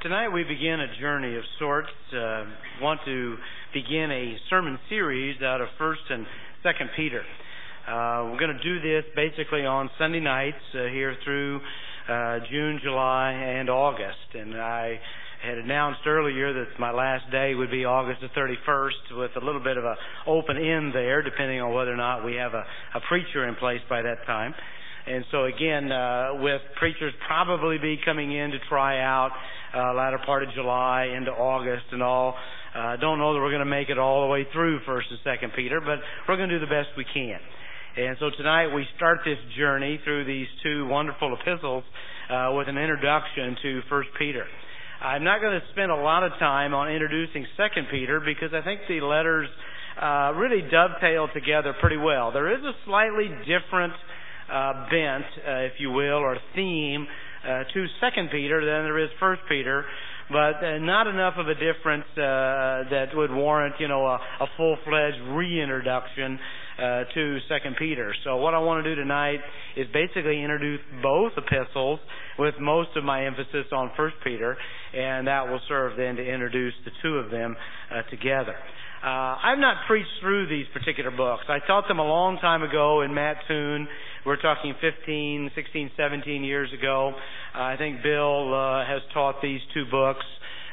Tonight we begin a journey of sorts. Want to begin a sermon series out of 1st and 2nd Peter. We're going to do this basically on Sunday nights here through June, July, and August. And I had announced earlier that my last day would be August the 31st with a little bit of an open end there, depending on whether or not we have a preacher in place by that time. And so again, with preachers probably be coming in to try out latter part of July into August and all, don't know that we're going to make it all the way through 1st and 2nd Peter, but we're going to do the best we can. And so tonight we start this journey through these two wonderful epistles with an introduction to 1st Peter. I'm not going to spend a lot of time on introducing 2nd Peter because I think the letters really dovetail together pretty well. There is a slightly different bent, if you will, or theme to 2nd Peter than there is 1st Peter, but not enough of a difference that would warrant, a full-fledged reintroduction to 2nd Peter. So what I want to do tonight is basically introduce both epistles with most of my emphasis on 1st Peter, and that will serve then to introduce the two of them together. I've not preached through these particular books. I taught them a long time ago in Mattoon. We're talking 15, 16, 17 years ago. I think Bill has taught these two books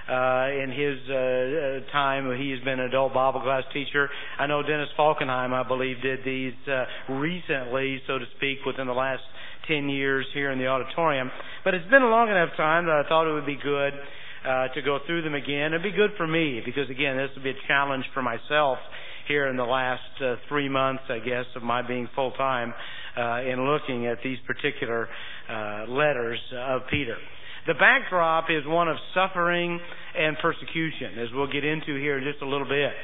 in his time. He's been an adult Bible class teacher. I know Dennis Falkenheim, I believe, did these recently, so to speak, within the last 10 years here in the auditorium. But it's been a long enough time that I thought it would be good to go through them again. It'd be good for me because, again, this would be a challenge for myself here in the last 3 months, I guess, of my being full-time in looking at these particular letters of Peter. The backdrop is one of suffering and persecution, as we'll get into here in just a little bit.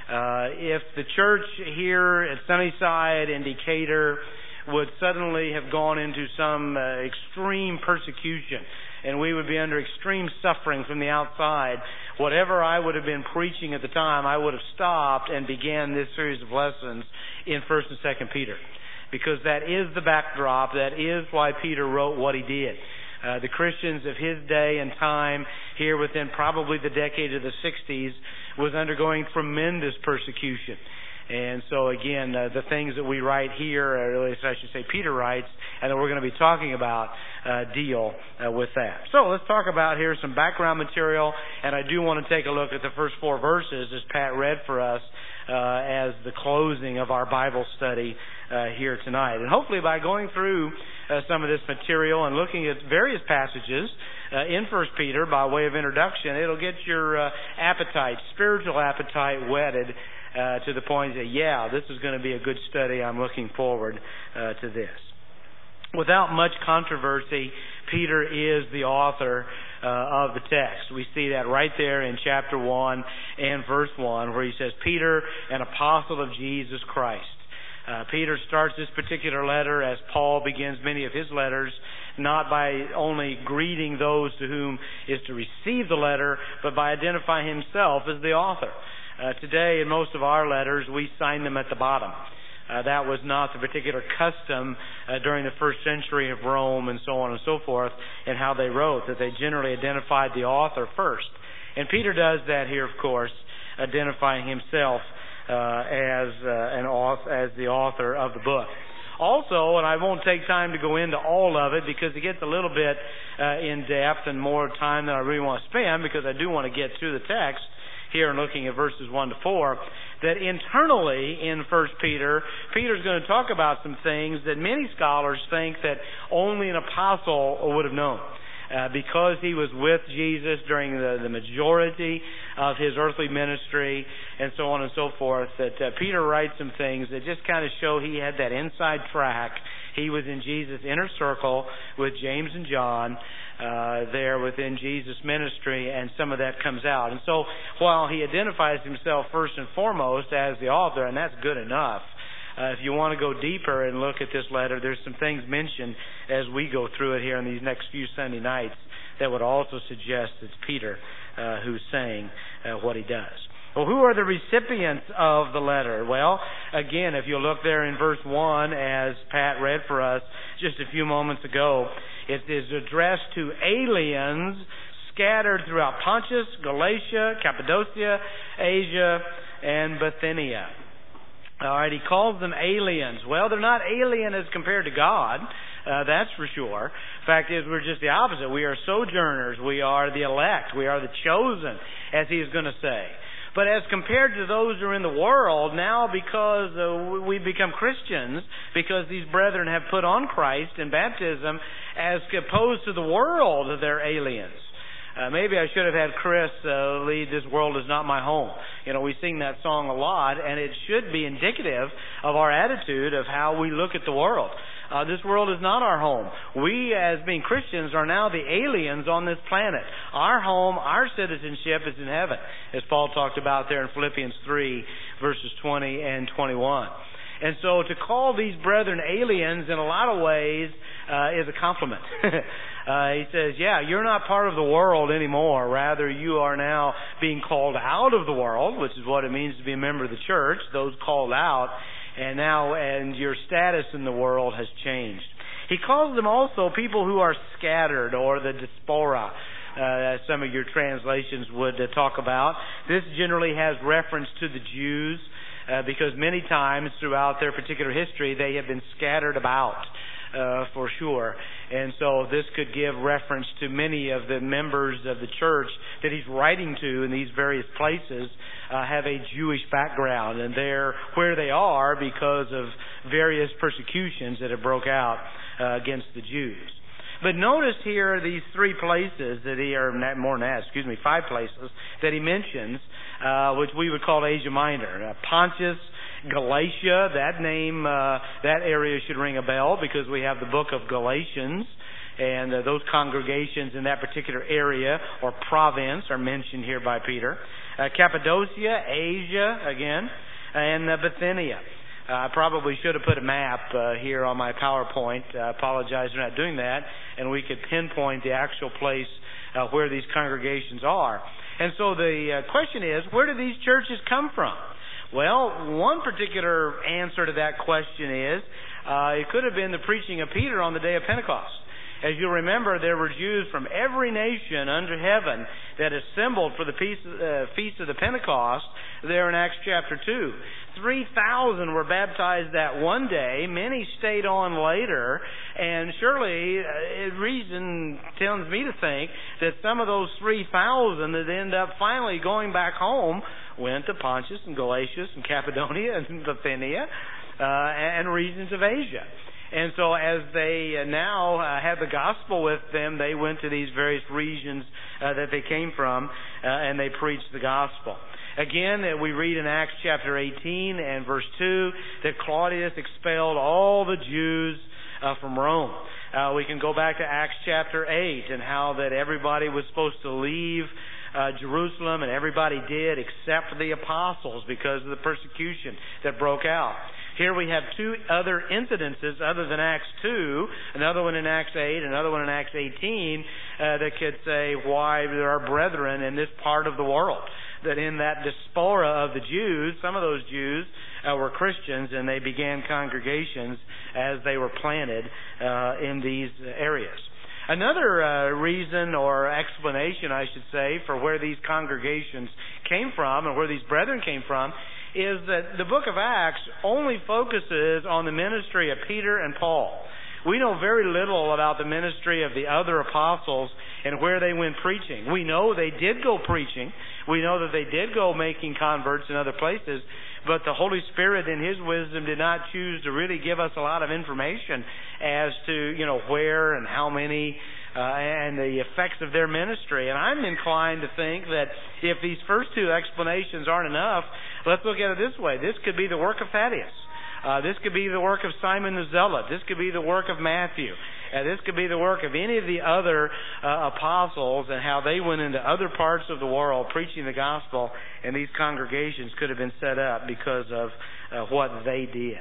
If the church here at Sunnyside and Decatur would suddenly have gone into some extreme persecution, and we would be under extreme suffering from the outside, whatever I would have been preaching at the time, I would have stopped and began this series of lessons in 1st and 2nd Peter. Because that is the backdrop, that is why Peter wrote what he did. The Christians of his day and time, here within probably the decade of the 60s, was undergoing tremendous persecution. And so again, the things that we write here, or at least I should say Peter writes, and that we're going to be talking about, deal with that. So let's talk about here some background material, and I do want to take a look at the first 4 verses as Pat read for us as the closing of our Bible study here tonight. And hopefully by going through some of this material and looking at various passages in 1 Peter by way of introduction, it'll get your appetite, spiritual appetite whetted to the point that, this is going to be a good study. I'm looking forward to this. Without much controversy, Peter is the author of the text. We see that right there in chapter 1 and verse 1, where he says, Peter, an apostle of Jesus Christ. Peter starts this particular letter, as Paul begins many of his letters, not by only greeting those to whom is to receive the letter, but by identifying himself as the author. Today, in most of our letters, we sign them at the bottom. That was not the particular custom during the first century of Rome and so on and so forth, and how they wrote, that they generally identified the author first. And Peter does that here, of course, identifying himself as the author of the book. Also, and I won't take time to go into all of it because it gets a little bit in depth and more time than I really want to spend, because I do want to get through the text here and looking at verses 1 to 4, that internally in 1 Peter, Peter's going to talk about some things that many scholars think that only an apostle would have known. Because he was with Jesus during the majority of his earthly ministry and so on and so forth, that Peter writes some things that just kind of show he had that inside track. He was in Jesus' inner circle with James and John there within Jesus' ministry, and some of that comes out. And so while he identifies himself first and foremost as the author, and that's good enough, if you want to go deeper and look at this letter, there's some things mentioned as we go through it here in these next few Sunday nights that would also suggest it's Peter who's saying what he does. Well, who are the recipients of the letter? Well, again, if you look there in verse 1, as Pat read for us just a few moments ago, it is addressed to aliens scattered throughout Pontus, Galatia, Cappadocia, Asia, and Bithynia. All right, he calls them aliens. Well, they're not alien as compared to God. That's for sure. Fact is, we're just the opposite. We are sojourners. We are the elect. We are the chosen, as he is going to say. But as compared to those who are in the world, now because we become Christians, because these brethren have put on Christ in baptism, as opposed to the world, they're aliens. Maybe I should have had Chris lead This World Is Not My Home. You know, we sing that song a lot, and it should be indicative of our attitude of how we look at the world. This world is not our home. We, as being Christians, are now the aliens on this planet. Our home, our citizenship is in heaven, as Paul talked about there in Philippians 3, verses 20 and 21. And so to call these brethren aliens in a lot of ways is a compliment. He says, yeah, you're not part of the world anymore. Rather, you are now being called out of the world, which is what it means to be a member of the church, those called out. And your status in the world has changed. He calls them also people who are scattered, or the diaspora, as some of your translations would talk about. This generally has reference to the Jews, because many times throughout their particular history they have been scattered about, for sure. And so this could give reference to many of the members of the church that he's writing to in these various places have a Jewish background, and they're where they are because of various persecutions that have broke out against the Jews. But notice here these 3 places that five places that he mentions, which we would call Asia Minor. Pontus, Galatia, that name, that area should ring a bell because we have the book of Galatians, and those congregations in that particular area or province are mentioned here by Peter. Cappadocia, Asia again, and Bithynia. I probably should have put a map here on my PowerPoint. I apologize for not doing that, and we could pinpoint the actual place where these congregations are. And so the question is, where do these churches come from? Well, one particular answer to that question is, it could have been the preaching of Peter on the day of Pentecost. As you'll remember, there were Jews from every nation under heaven that assembled for the Feast of the Pentecost there in Acts chapter 2. 3,000 were baptized that one day. Many stayed on later. And surely, reason tells me to think that some of those 3,000 that end up finally going back home went to Pontus and Galatia and Cappadocia and Bithynia and regions of Asia. And so as they now had the gospel with them, they went to these various regions that they came from, and they preached the gospel. Again, we read in Acts chapter 18 and verse 2 that Claudius expelled all the Jews from Rome. We can go back to Acts chapter 8 and how that everybody was supposed to leave Jerusalem, and everybody did except the apostles because of the persecution that broke out. Here we have 2 other incidences other than Acts 2, another one in Acts 8, another one in Acts 18, that could say why there are brethren in this part of the world. That in that diaspora of the Jews, some of those Jews were Christians, and they began congregations as they were planted in these areas. Another reason or explanation, I should say, for where these congregations came from and where these brethren came from is that the book of Acts only focuses on the ministry of Peter and Paul. We know very little about the ministry of the other apostles and where they went preaching. We know they did go preaching. We know that they did go making converts in other places, but the Holy Spirit in His wisdom did not choose to really give us a lot of information as to, where and how many and the effects of their ministry. And I'm inclined to think that if these first 2 explanations aren't enough, let's look at it this way. This could be the work of Thaddeus. This could be the work of Simon the Zealot. This could be the work of Matthew. This could be the work of any of the other apostles and how they went into other parts of the world preaching the gospel, and these congregations could have been set up because of what they did.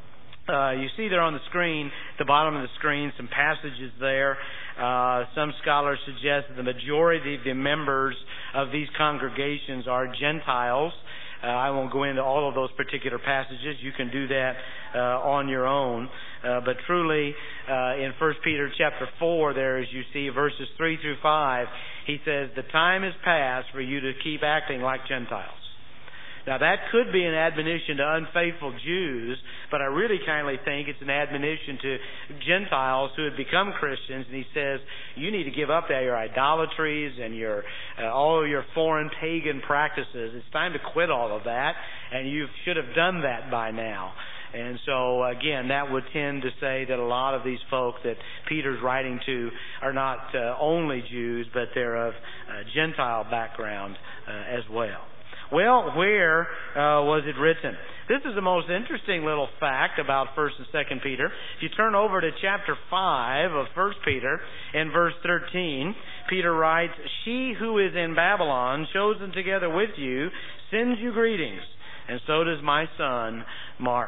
You see there on the screen, the bottom of the screen, some passages there. Some scholars suggest that the majority of the members of these congregations are Gentiles. I won't go into all of those particular passages. You can do that on your own. But truly, in 1 Peter chapter 4, there, as you see, verses 3 through 5, he says, the time is past for you to keep acting like Gentiles. Now, that could be an admonition to unfaithful Jews, but I really kindly think it's an admonition to Gentiles who had become Christians. And he says, you need to give up your idolatries and your all your foreign pagan practices. It's time to quit all of that, and you should have done that by now. And so, again, that would tend to say that a lot of these folk that Peter's writing to are not only Jews, but they're of Gentile background as well. Well, where was it written? This is the most interesting little fact about 1st and 2nd Peter. If you turn over to chapter 5 of 1 Peter, in verse 13, Peter writes, she who is in Babylon, chosen together with you, sends you greetings, and so does my son Mark.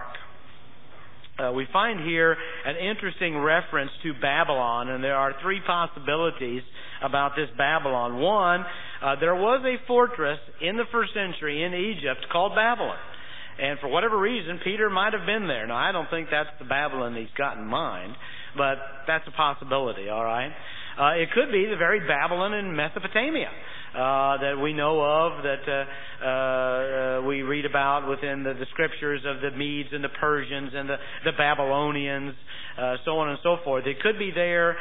We find here an interesting reference to Babylon, and there are three possibilities about this Babylon. One, there was a fortress in the first century in Egypt called Babylon. And for whatever reason, Peter might have been there. Now, I don't think that's the Babylon he's got in mind, but that's a possibility, all right? It could be the very Babylon in Mesopotamia that we know of, that we read about within the scriptures of the Medes and the Persians and the Babylonians, so on and so forth. It could be there,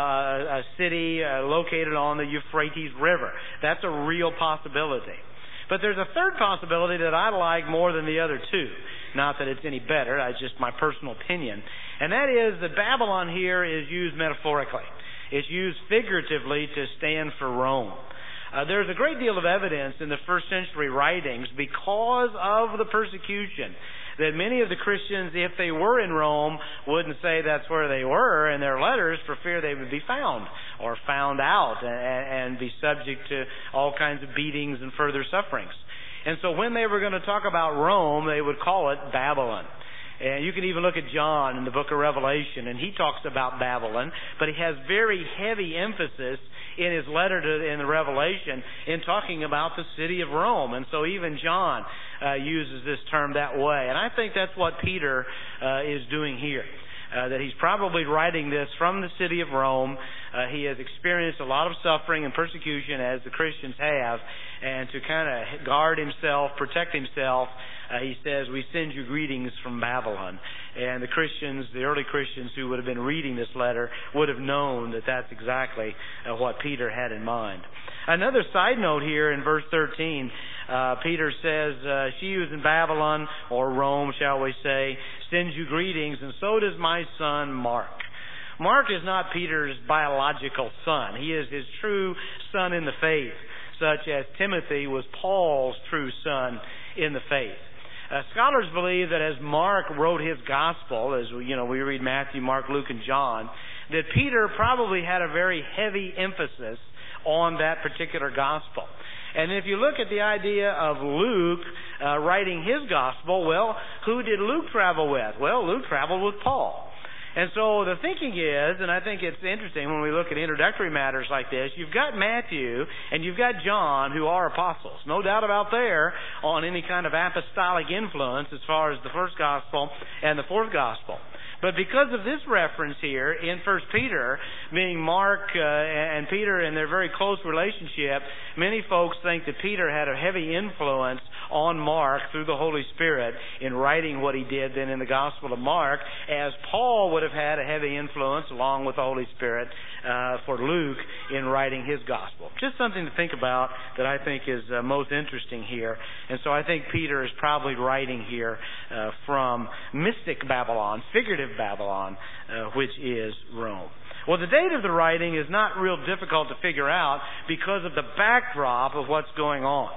a city located on the Euphrates River. That's a real possibility. But there's a third possibility that I like more than the other two. Not that it's any better, it's just my personal opinion. And that is that Babylon here is used metaphorically. It's used figuratively to stand for Rome. There's a great deal of evidence in the first century writings because of the persecution that many of the Christians, if they were in Rome, wouldn't say that's where they were in their letters for fear they would be found or found out and be subject to all kinds of beatings and further sufferings. And so when they were going to talk about Rome, they would call it Babylon. And you can even look at John in the book of Revelation, and he talks about Babylon, but he has very heavy emphasis in his letter in the Revelation in talking about the city of Rome. And so even John uses this term that way. And I think that's what Peter is doing here. That he's probably writing this from the city of Rome. He has experienced a lot of suffering and persecution, as the Christians have, and to kind of guard himself, protect himself, he says, we send you greetings from Babylon. And the Christians, the early Christians who would have been reading this letter, would have known that that's exactly what Peter had in mind. Another side note here in verse 13, Peter says, she who is in Babylon, or Rome, shall we say, sends you greetings, and so does my son Mark. Mark is not Peter's biological son. He is his true son in the faith, such as Timothy was Paul's true son in the faith. Scholars believe that as Mark wrote his gospel, as we read Matthew, Mark, Luke, and John, that Peter probably had a very heavy emphasis on that particular gospel. And if you look at the idea of Luke writing his gospel, well, who did Luke travel with? Well, Luke traveled with Paul. And so the thinking is, and I think it's interesting when we look at introductory matters like this, you've got Matthew and you've got John who are apostles. No doubt about there on any kind of apostolic influence as far as the first gospel and the fourth gospel. But because of this reference here in 1 Peter, being Mark and Peter in their very close relationship, many folks think that Peter had a heavy influence on Mark through the Holy Spirit in writing what he did then in the Gospel of Mark, as Paul would have had a heavy influence along with the Holy Spirit for Luke in writing his Gospel. Just something to think about that I think is most interesting here. And so I think Peter is probably writing here from mystic Babylon, figurative Babylon, which is Rome. Well, the date of the writing is not real difficult to figure out because of the backdrop of what's going on.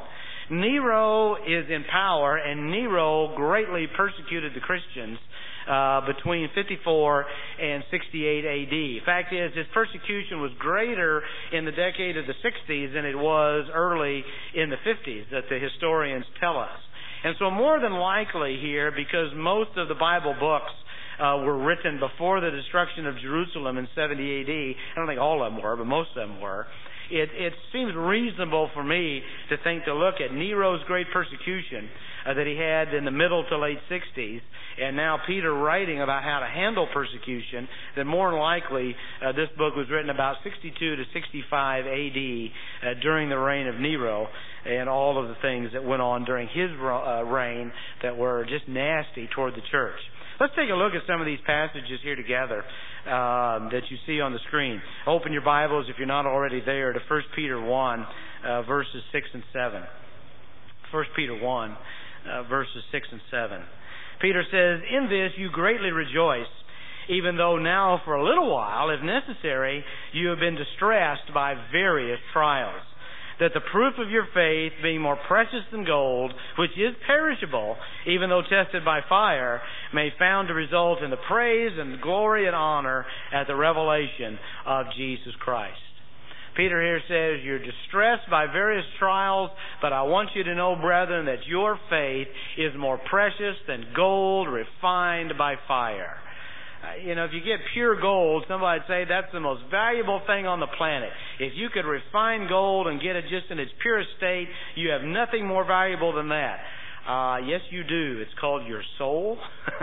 Nero is in power, and Nero greatly persecuted the Christians between 54 and 68 A.D. Fact is, his persecution was greater in the decade of the 60s than it was early in the 50s, that the historians tell us. And so more than likely here, because most of the Bible books were written before the destruction of Jerusalem in 70 A.D., I don't think all of them were, but most of them were, it seems reasonable for me to look at Nero's great persecution that he had in the middle to late 60s, and now Peter writing about how to handle persecution, that more than likely this book was written about 62 to 65 AD during the reign of Nero, and all of the things that went on during his reign that were just nasty toward the church. Let's take a look at some of these passages here together that you see on the screen. Open your Bibles, if you're not already there, to 1 Peter 1, verses 6 and 7. 1 Peter 1, verses 6 and 7. Peter says, "In this you greatly rejoice, even though now for a little while, if necessary, you have been distressed by various trials, that the proof of your faith, being more precious than gold, which is perishable, even though tested by fire, may found to result in the praise and glory and honor at the revelation of Jesus Christ." Peter here says, you're distressed by various trials, but I want you to know, brethren, that your faith is more precious than gold refined by fire. If you get pure gold, somebody would say that's the most valuable thing on the planet. If you could refine gold and get it just in its purest state, you have nothing more valuable than that. Yes, you do. It's called your soul,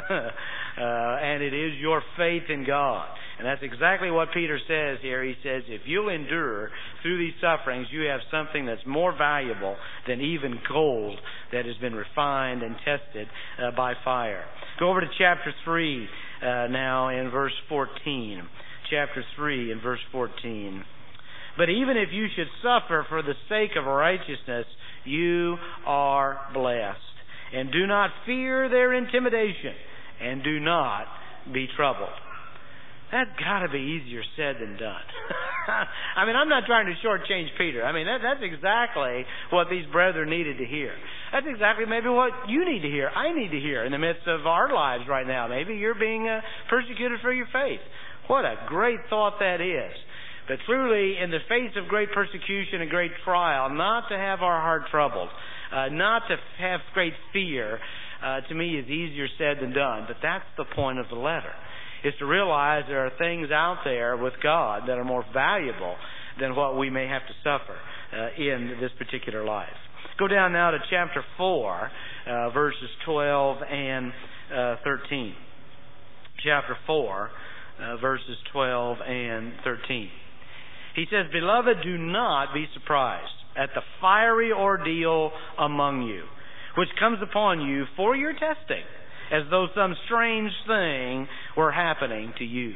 and it is your faith in God. And that's exactly what Peter says here. He says, if you'll endure through these sufferings, you have something that's more valuable than even gold that has been refined and tested by fire. Go over to chapter 3 now in verse 14. Chapter 3 and verse 14. "But even if you should suffer for the sake of righteousness, you are blessed. And do not fear their intimidation, and do not be troubled." That's got to be easier said than done. I'm not trying to shortchange Peter. That's exactly what these brethren needed to hear. That's exactly maybe what you need to hear, I need to hear in the midst of our lives right now. Maybe you're being persecuted for your faith. What a great thought that is. But truly, in the face of great persecution and great trial, not to have our heart troubled, not to have great fear, to me is easier said than done. But that's the point of the letter, is to realize there are things out there with God that are more valuable than what we may have to suffer in this particular life. Go down now to chapter 4, verses 12 and 13. Chapter 4, verses 12 and 13. He says, "Beloved, do not be surprised at the fiery ordeal among you, which comes upon you for your testing, as though some strange thing were happening to you."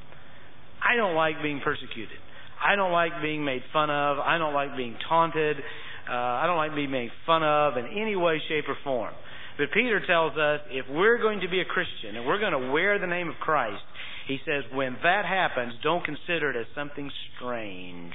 I don't like being persecuted. I don't like being made fun of. I don't like being taunted. I don't like being made fun of in any way, shape, or form. But Peter tells us if we're going to be a Christian and we're going to wear the name of Christ, he says when that happens, don't consider it as something strange.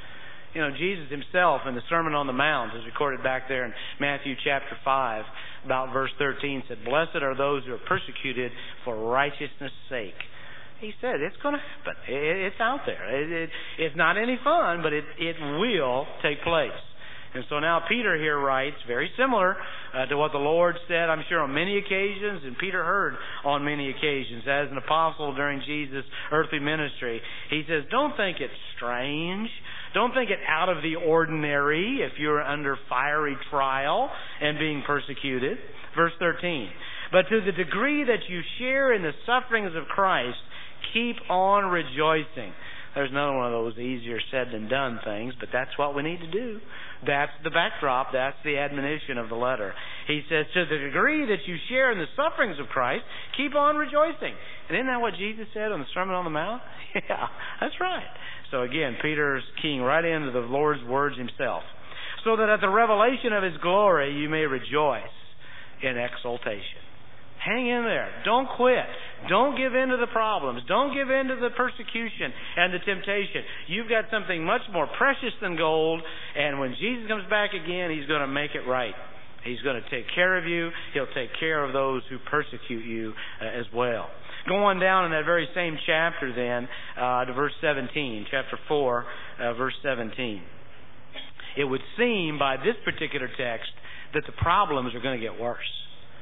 Jesus himself in the Sermon on the Mount, as recorded back there in Matthew chapter 5, about verse 13, said, "Blessed are those who are persecuted for righteousness' sake." He said it's going to happen. It's out there. It's not any fun, but it will take place. And so now Peter here writes, very similar to what the Lord said, I'm sure, on many occasions, and Peter heard on many occasions as an apostle during Jesus' earthly ministry. He says, don't think it's strange. Don't think it out of the ordinary if you're under fiery trial and being persecuted. Verse 13, "But to the degree that you share in the sufferings of Christ, keep on rejoicing." There's another one of those easier said than done things, but that's what we need to do. That's the backdrop. That's the admonition of the letter. He says, to the degree that you share in the sufferings of Christ, keep on rejoicing. And isn't that what Jesus said on the Sermon on the Mount? Yeah, that's right. So again, Peter's keying right into the Lord's words himself. "So that at the revelation of his glory you may rejoice in exultation." Hang in there. Don't quit. Don't give in to the problems. Don't give in to the persecution and the temptation. You've got something much more precious than gold, and when Jesus comes back again, he's going to make it right. He's going to take care of you. He'll take care of those who persecute you as well. Go on down in that very same chapter then to verse 17, chapter 4, verse 17. It would seem by this particular text that the problems are going to get worse.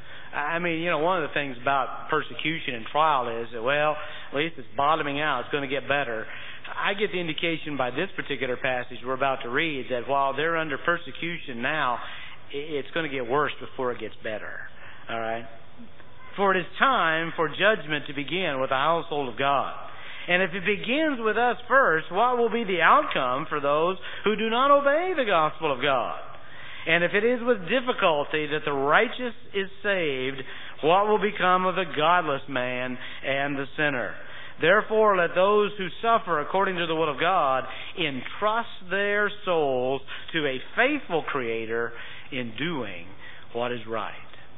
One of the things about persecution and trial is that, well, at least it's bottoming out. It's going to get better. I get the indication by this particular passage we're about to read that while they're under persecution now, it's going to get worse before it gets better. All right? For it is time for judgment to begin with the household of God. And if it begins with us first, what will be the outcome for those who do not obey the gospel of God? And if it is with difficulty that the righteous is saved, what will become of the godless man and the sinner? Therefore, let those who suffer according to the will of God entrust their souls to a faithful Creator in doing what is right.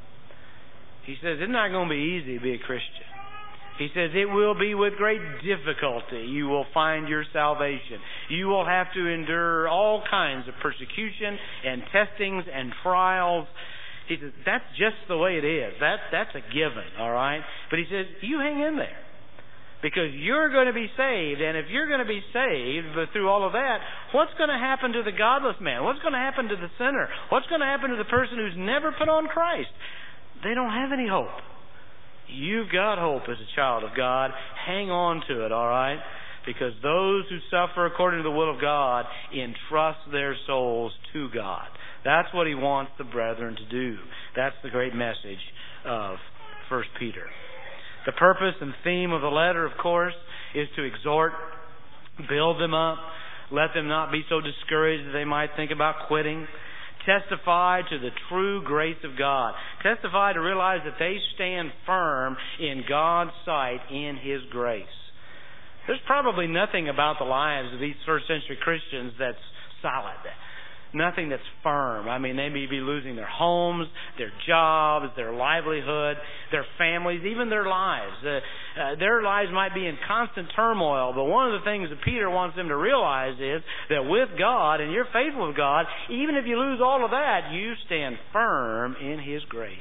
He says it's not going to be easy to be a Christian. He says it will be with great difficulty you will find your salvation. You will have to endure all kinds of persecution and testings and trials. He says that's just the way it is. That's a given, all right? But he says you hang in there because you're going to be saved. And if you're going to be saved but through all of that, what's going to happen to the godless man? What's going to happen to the sinner? What's going to happen to the person who's never put on Christ? They don't have any hope. You've got hope as a child of God. Hang on to it, all right? Because those who suffer according to the will of God entrust their souls to God. That's what he wants the brethren to do. That's the great message of 1 Peter. The purpose and theme of the letter, of course, is to exhort, build them up, let them not be so discouraged that they might think about quitting. Testify to the true grace of God. Testify to realize that they stand firm in God's sight in His grace. There's probably nothing about the lives of these first century Christians that's solid. Nothing that's firm. I mean, they may be losing their homes, their jobs, their livelihood, their families, even their lives. Their lives might be in constant turmoil, but one of the things that Peter wants them to realize is that with God, and you're faithful with God, even if you lose all of that, you stand firm in His grace.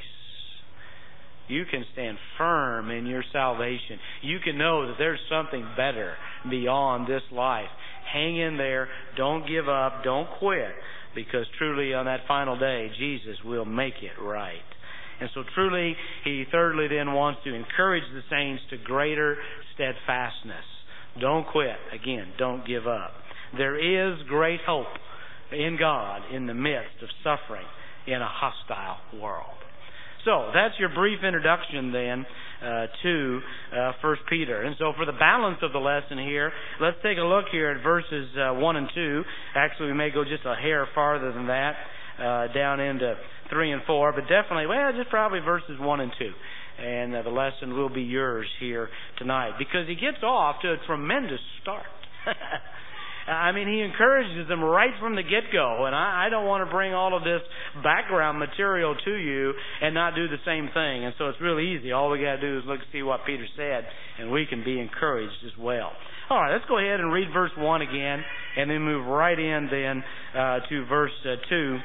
You can stand firm in your salvation. You can know that there's something better beyond this life. Hang in there. Don't give up. Don't quit. Because truly on that final day, Jesus will make it right. And so truly, he thirdly then wants to encourage the saints to greater steadfastness. Don't quit. Again, don't give up. There is great hope in God in the midst of suffering in a hostile world. So that's your brief introduction then to 1 Peter. And so for the balance of the lesson here, let's take a look here at verses 1 and 2. Actually, we may go just a hair farther than that, down into 3 and 4. But definitely, just probably verses 1 and 2. And the lesson will be yours here tonight. Because he gets off to a tremendous start. I mean, he encourages them right from the get-go. And I don't want to bring all of this background material to you and not do the same thing. And so it's really easy. All we got to do is look and see what Peter said, and we can be encouraged as well. All right, let's go ahead and read verse 1 again, and then move right in then to verse 2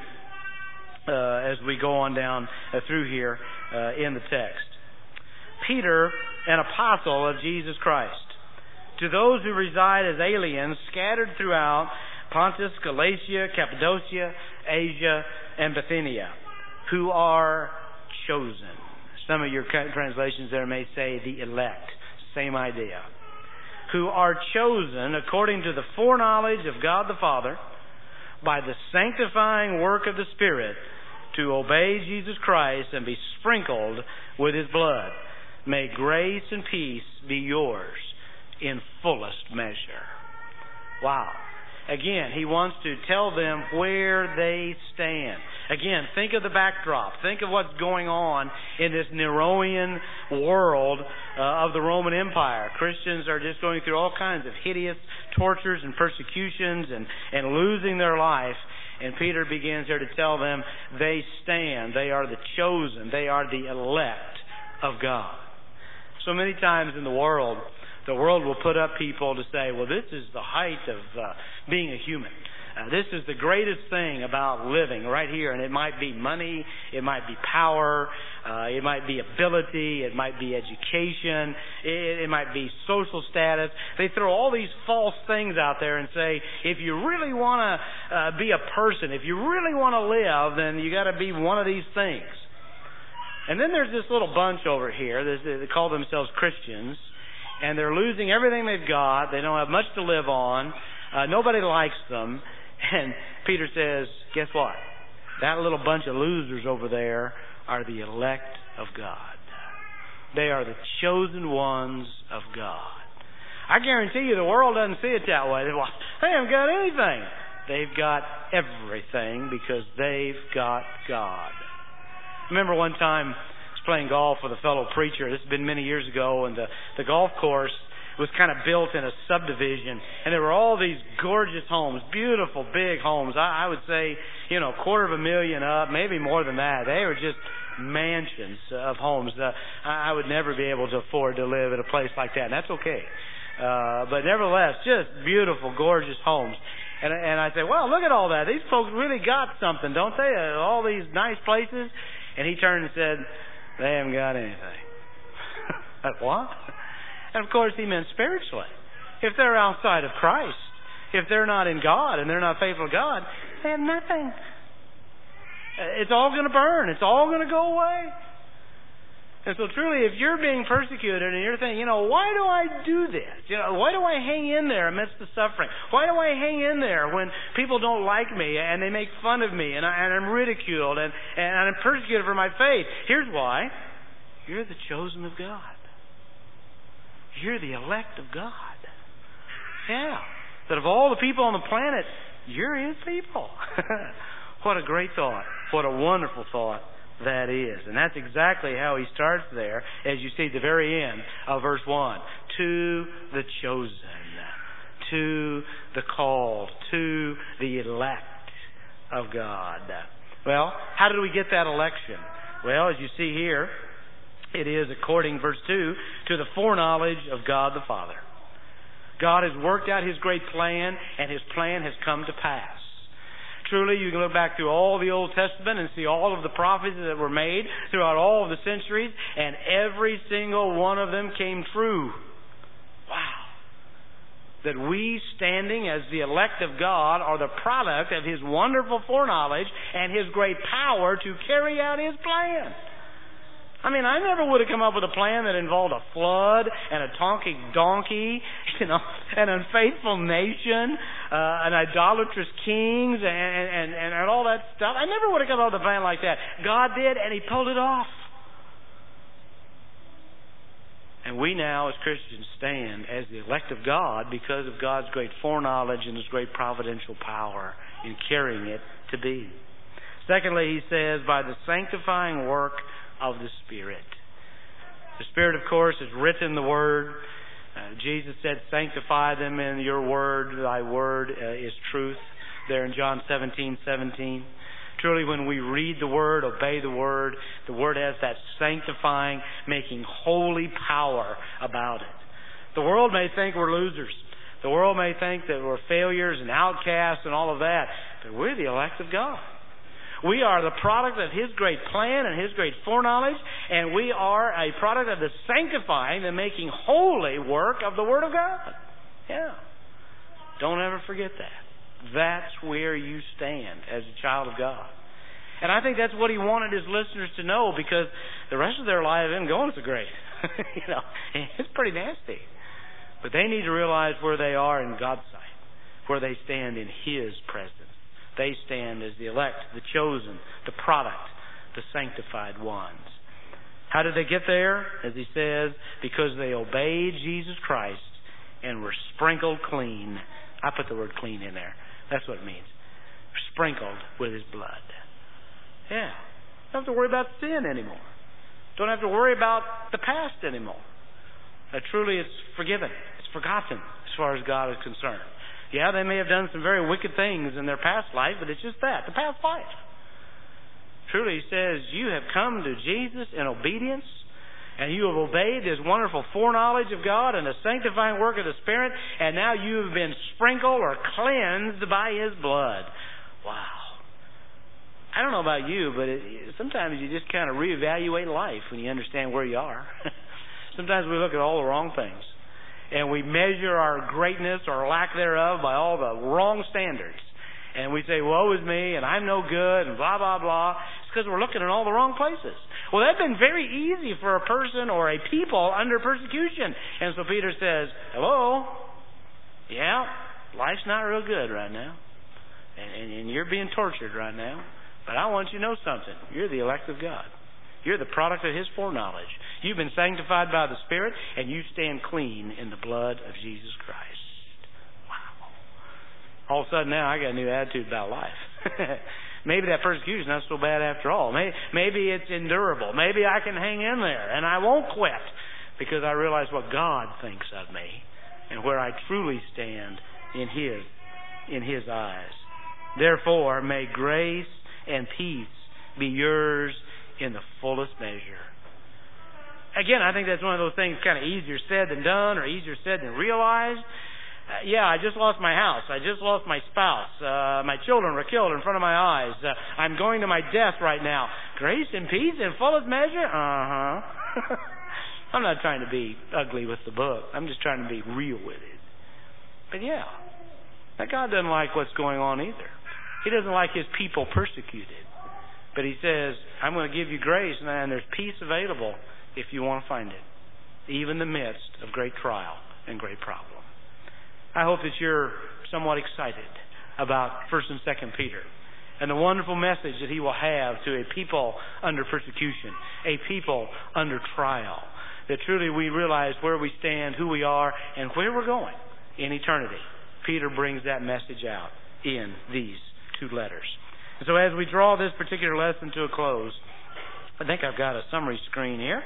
as we go on down through here in the text. Peter, an apostle of Jesus Christ, to those who reside as aliens scattered throughout Pontus, Galatia, Cappadocia, Asia, and Bithynia, who are chosen. Some of your translations there may say the elect. Same idea. Who are chosen according to the foreknowledge of God the Father by the sanctifying work of the Spirit to obey Jesus Christ and be sprinkled with His blood. May grace and peace be yours in fullest measure. Wow. Again, he wants to tell them where they stand. Again, think of the backdrop. Think of what's going on in this Neroian world of the Roman Empire. Christians are just going through all kinds of hideous tortures and persecutions and losing their life. And Peter begins here to tell them they stand. They are the chosen. They are the elect of God. So many times in the world will put up people to say, well, this is the height of being a human. This is the greatest thing about living right here. And it might be money, it might be power, it might be ability, it might be education, it might be social status. They throw all these false things out there and say, if you really want to be a person, if you really want to live, then you got to be one of these things. And then there's this little bunch over here that call themselves Christians. and they're losing everything they've got. They don't have much to live on. Nobody likes them. And Peter says, guess what? That little bunch of losers over there are the elect of God. They are the chosen ones of God. I guarantee you the world doesn't see it that way. They haven't got anything. They've got everything because they've got God. I remember one time I was playing golf with a fellow preacher. This has been many years ago, and the golf course was kind of built in a subdivision, and there were all these gorgeous homes, beautiful big homes. I would say, $250,000 up, maybe more than that. They were just mansions of homes. I would never be able to afford to live at a place like that, and that's okay. But nevertheless, just beautiful, gorgeous homes. And I say, well, look at all that. These folks really got something, don't they? All these nice places. And he turned and said, they haven't got anything. What? And of course, he meant spiritually. If they're outside of Christ, if they're not in God and they're not faithful to God, they have nothing. It's all going to burn. It's all going to go away. And so truly, if you're being persecuted and you're thinking, why do I do this? Why do I hang in there amidst the suffering? Why do I hang in there when people don't like me and they make fun of me and I'm ridiculed and I'm persecuted for my faith? Here's why. You're the chosen of God. You're the elect of God. Yeah. That of all the people on the planet, you're His people. What a great thought. What a wonderful thought that is. And that's exactly how he starts there, as you see at the very end of verse 1. To the chosen, to the called, to the elect of God. Well, how did we get that election? Well, as you see here, it is according, verse 2, to the foreknowledge of God the Father. God has worked out His great plan, and His plan has come to pass. Truly, you can look back through all the Old Testament and see all of the prophecies that were made throughout all of the centuries, and every single one of them came true. Wow. That we, standing as the elect of God, are the product of His wonderful foreknowledge and His great power to carry out His plan. I mean, I never would have come up with a plan that involved a flood and a talking donkey, an unfaithful nation, an idolatrous kings, and all that stuff. I never would have come up with a plan like that. God did, and He pulled it off. And we now, as Christians, stand as the elect of God because of God's great foreknowledge and His great providential power in carrying it to be. Secondly, he says, by the sanctifying work of the Spirit. The Spirit, of course, has written the Word. Jesus said, sanctify them in your Word. Thy Word is truth. There in John 17:17. Truly, when we read the Word, obey the Word has that sanctifying, making holy power about it. The world may think we're losers. The world may think that we're failures and outcasts and all of that. But we're the elect of God. We are the product of His great plan and His great foreknowledge, and we are a product of the sanctifying, the making holy work of the Word of God. Yeah. Don't ever forget that. That's where you stand as a child of God. And I think that's what He wanted His listeners to know, because the rest of their life isn't going so great. It's pretty nasty. But they need to realize where they are in God's sight, where they stand in His presence. They stand as the elect, the chosen, the product, the sanctified ones. How did they get there? As he says, because they obeyed Jesus Christ and were sprinkled clean. I put the word clean in there. That's what it means. Sprinkled with His blood. Yeah. Don't have to worry about sin anymore. Don't have to worry about the past anymore. Truly, it's forgiven. It's forgotten as far as God is concerned. Yeah, they may have done some very wicked things in their past life, but it's just that, the past life. Truly, he says, you have come to Jesus in obedience, and you have obeyed His wonderful foreknowledge of God and the sanctifying work of the Spirit, and now you have been sprinkled or cleansed by His blood. Wow. I don't know about you, but sometimes you just kind of reevaluate life when you understand where you are. Sometimes we look at all the wrong things. And we measure our greatness or lack thereof by all the wrong standards. And we say, woe is me, and I'm no good, and blah, blah, blah. It's because we're looking in all the wrong places. Well, that'd been very easy for a person or a people under persecution. And so Peter says, hello? Yeah, life's not real good right now. And you're being tortured right now. But I want you to know something. You're the elect of God. You're the product of His foreknowledge. You've been sanctified by the Spirit, and you stand clean in the blood of Jesus Christ. Wow. All of a sudden now I got a new attitude about life. Maybe that persecution's not so bad after all. Maybe it's endurable. Maybe I can hang in there, and I won't quit because I realize what God thinks of me and where I truly stand in His eyes. Therefore, may grace and peace be yours in the fullest measure. Again, I think that's one of those things kind of easier said than done or easier said than realized. I just lost my house. I just lost my spouse. My children were killed in front of my eyes. I'm going to my death right now. Grace and peace in fullest measure? Uh-huh. I'm not trying to be ugly with the book. I'm just trying to be real with it. But that God doesn't like what's going on either. He doesn't like His people persecuted. But He says, I'm going to give you grace, and there's peace available if you want to find it, even in the midst of great trial and great problem. I hope that you're somewhat excited about 1st and 2nd Peter and the wonderful message that he will have to a people under persecution, a people under trial, that truly we realize where we stand, who we are, and where we're going in eternity. Peter brings that message out in these 2 letters. And so as we draw this particular lesson to a close, I think I've got a summary screen here.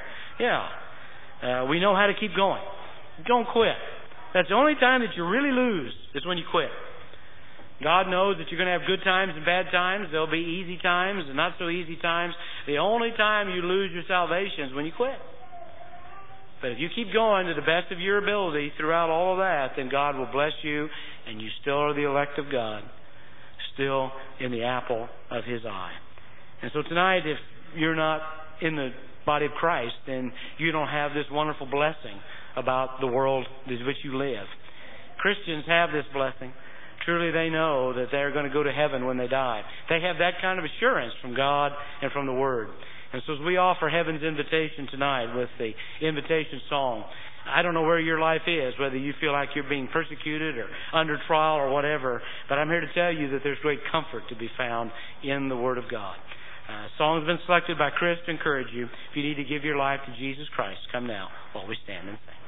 We know how to keep going. Don't quit. That's the only time that you really lose is when you quit. God knows that you're going to have good times and bad times. There'll be easy times and not so easy times. The only time you lose your salvation is when you quit. But if you keep going to the best of your ability throughout all of that, then God will bless you, and you still are the elect of God, still in the apple of His eye. And so tonight, if you're not in the body of Christ, then you don't have this wonderful blessing about the world in which you live. Christians have this blessing. Truly they know that they're going to go to heaven when they die. They have that kind of assurance from God and from the Word. And so as we offer heaven's invitation tonight with the invitation song, I don't know where your life is, whether you feel like you're being persecuted or under trial or whatever, but I'm here to tell you that there's great comfort to be found in the Word of God. Song's been selected by Chris to encourage you. If you need to give your life to Jesus Christ, come now while we stand and sing.